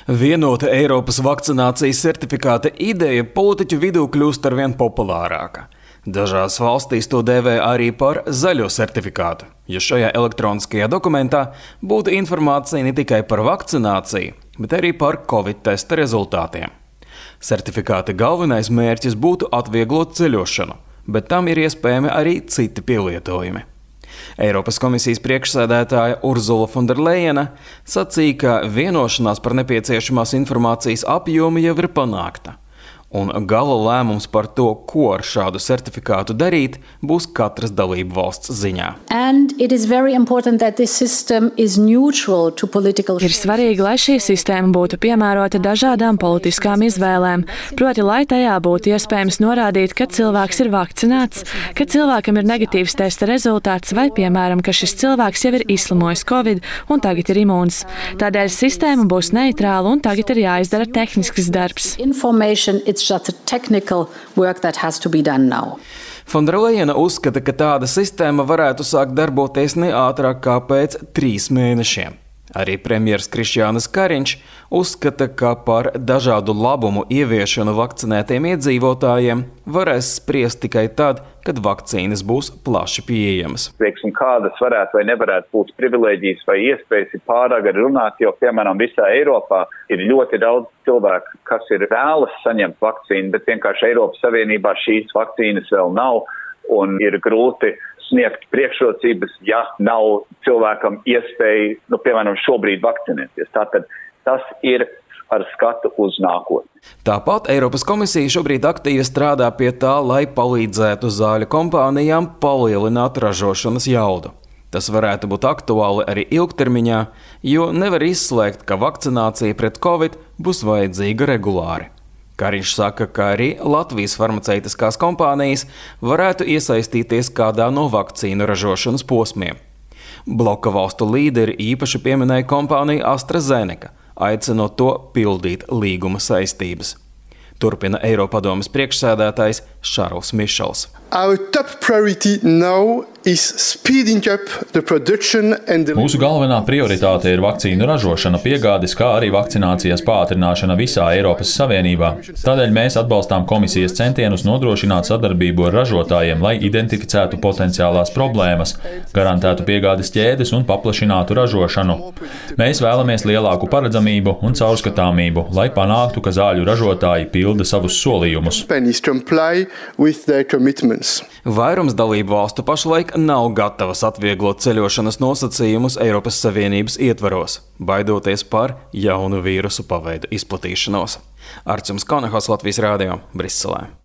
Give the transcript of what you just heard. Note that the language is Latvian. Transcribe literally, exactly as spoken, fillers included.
Vienota Eiropas vakcinācijas certifikāta ideja politiķu vidū kļūst arvien populārāka. Dažās valstīs to dēvē arī par zaļo certifikātu, jo šajā elektroniskajā dokumentā būtu informācija ne tikai par vakcināciju, bet arī par Covid testa rezultātiem. Certifikāta galvenais mērķis būtu atvieglot ceļošanu, bet tam ir iespējami arī citi pielietojumi. Eiropas komisijas priekšsēdētāja Urzula Fonderlejena sacīja, ka vienošanās par nepieciešamās informācijas apjomu jau ir panākta, un gala lēmums par to, ko ar šādu certifikātu darīt, būs katras dalību valsts ziņā. Ir svarīgi, lai šī sistēma būtu piemērota dažādām politiskām izvēlēm, proti, lai tajā būtu iespējams norādīt, ka cilvēks ir vakcinēts, ka cilvēkam ir negatīvs testa rezultāts vai, piemēram, ka šis cilvēks jau ir izslimojis Covid un tagad ir imūns. Tādēļ sistēma būs neitrāla un tagad ir jāizdara tehnisks darbs. Fonderlejena uzskata, ka tāda sistēma varētu sākt darboties ne ātrāk kā pēc trīs mēnešiem. Arī premjers Krišjānis Kariņš uzskata, ka par dažādu labumu ieviešanu vakcinētiem iedzīvotājiem varēs spriest tikai tad, kad vakcīnas būs plaši pieejamas. Teiksim, kādas varētu vai nevarētu būt privilēģijas vai iespējas ir pārāk runāt, jo, piemēram, visā Eiropā ir ļoti daudz cilvēku, kas ir vēlas saņemt vakcīnu, bet vienkārši Eiropas Savienībā šīs vakcīnas vēl nav un ir grūti sniegt priekšrocības, ja nav cilvēkam iespēja, nu, piemēram, šobrīd vakcinēties. Tātad tas ir ar skatu uz nākotni. Tāpat Eiropas komisija šobrīd aktīvi strādā pie tā, lai palīdzētu zāļu kompānijām palielināt ražošanas jaudu. Tas varētu būt aktuāli arī ilgtermiņā, jo nevar izslēgt, ka vakcinācija pret Covid būs vajadzīga regulāri. Kariņš saka, ka arī Latvijas farmaceitiskās kompānijas varētu iesaistīties kādā no vakcīnu ražošanas posmiem. Bloka valstu līderi īpaši pieminēja kompāniju AstraZeneca, aicinot to pildīt līguma saistības. Turpina Eiropadomes priekšsēdētājs Šarls Mišels. Mūsu galvenā prioritāte ir vakcīnu ražošana, piegādes, kā arī vakcinācijas pātrināšana visā Eiropas Savienībā. Tādēļ mēs atbalstām komisijas centienus nodrošināt sadarbību ar ražotājiem, lai identificētu potenciālās problēmas, garantētu piegādes ķēdes un paplašinātu ražošanu. Mēs vēlamies lielāku paredzamību un caurskatāmību, lai panāktu, ka zāļu ražotāji pilda savus solījumus. Vairums dalību valstu pašlaik nav gatavas atvieglot ceļošanas nosacījumus Eiropas Savienības ietvaros, baidoties par jaunu vīrusu paveidu izplatīšanos. Arčuns Konehos, Latvijas Rādio, Briselē.